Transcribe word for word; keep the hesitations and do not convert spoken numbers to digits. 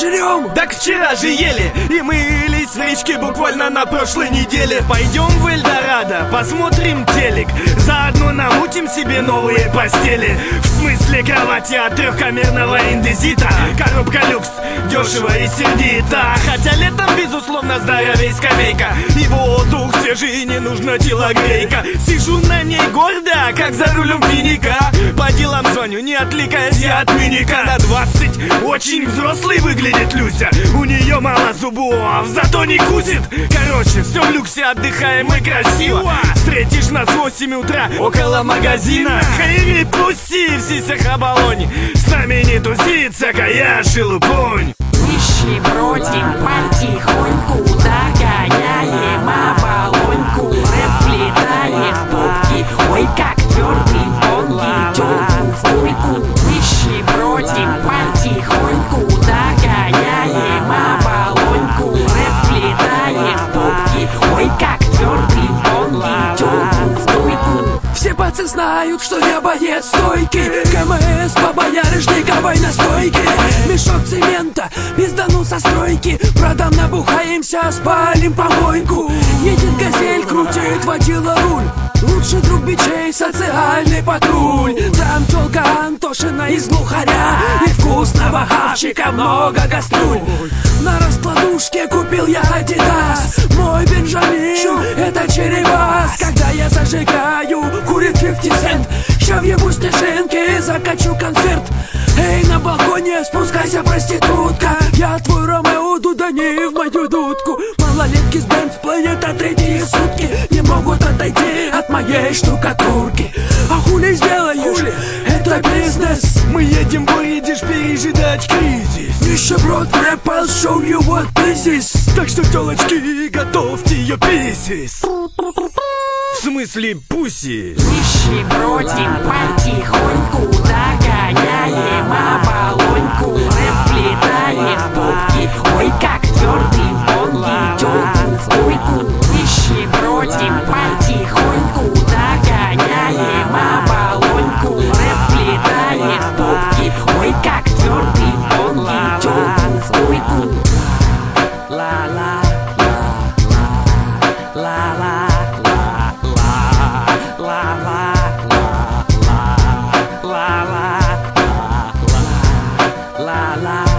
жрем? Так вчера же ели, и мылись в речке буквально на прошлой неделе. Пойдем в Эльдорадо, посмотрим телек, заодно намутим себе новые постели. В смысле кровати от трехкамерного индезита, коробка люкс, дешево и сердито. Хотя летом, безусловно, здоровей скамейка, и воздух свежий, не нужна телогрейка. Сижу на ней гордо, как за рулем финика. По делам звоню, не отвлекаясь я от миника. На двадцать очень взрослый выглядит Люся. У нее мало зубов, зато не кусит. Короче, все в люксе, отдыхаем и красиво. Встретишь нас в восемь утра около магазина. Хайри, пусти в сисях оболонь. С нами не тусит всякая шелупонь. Нищебродим потихоньку, догоняем оболоньку. Рэп влетает в попки, ой, как твердый он идет в койку. Нищебродим потихоньку, догоняем оболоньку. Рэп влетает в попки, ой, как твердый он идет в койку. Все пацы знают, что я боец стойкий. КМС по боярышниковой настойке. Мешок цемента, пиздану со стройки. Продам, набухаемся, спалим помойку. Едет газель, крутит водила руль. Лучший друг бичей, социальный патруль. Там тёлка Антошина из глухаря. И вкусного хавчика много кастрюль. На раскладушке купил я Адидас. Мой Бенджамин, это черепас. Когда я зажигаю, курит пятьдесят цент. Ща въебу снежинки, закачу концерт. Эй, на балконе спускайся, проститутка. Я твой Ромео, Дуда, не в мою дудку. Малолетки с Бенц планета третьи сутки не могут отойти от моей штукатурки. А хули сделаешь? Хули? Это бизнес. Мы едем, будешь пережидать кризис. Нищеброд в рэп, I'll show you what this is. Так что, тёлочки, готовьте ее писис. В смысле пуси. Нищебродим потихоньку, догоняем оболоньку. Рэп влетает в попки, ой, как твердый он идет в койку. Нищебродим потихоньку, догоняем оболоньку. Рэп влетает в попки, ой, как твердый он идет в койку. Ла-ла, ла-ла, ла-ла. La la la la la la